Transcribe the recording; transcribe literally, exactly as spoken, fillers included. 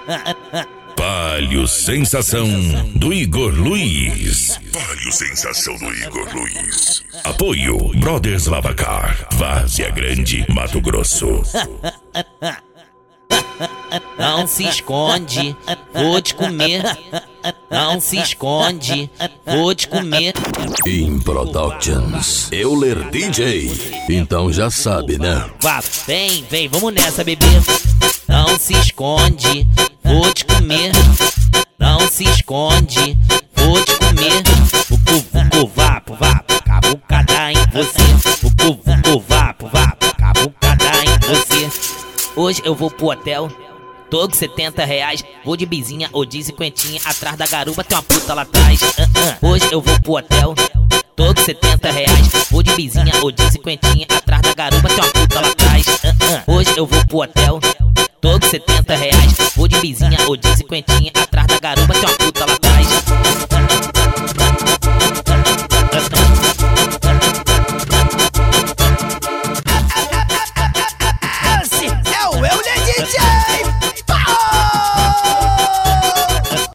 Palio Sensação do Igor Luiz. Palio Sensação do Igor Luiz. Apoio Brothers Lavacar, Várzea Grande, Mato Grosso. Não se esconde, vou te comer. Não se esconde, vou te comer. In Productions, Euler D J. Então já sabe, né? Vá, vem, vem, vamos nessa, bebê. Não se esconde, vou te comer. Não se esconde, vou te comer. Vucu, vucu, vapo, vapo, cavucada em você. Vucu, vucu, vapo, vapo, cavucada em você. Hoje eu vou pro hotel, tô com setenta reais. Vou de bizinha ou de cinquentinha. Atrás da garupa tem uma puta lá atrás. uh -uh. Hoje eu vou pro hotel, tô com setenta reais. Vou de bizinha ou de cinquentinha. Atrás da garupa tem uma puta lá atrás. uh -uh. Hoje eu vou pro hotel, tô com setenta reais. Vou de bizinha ou de cinquentinha. Atrás da garupa tem uma puta lá atrás. Esse é o Euler D J.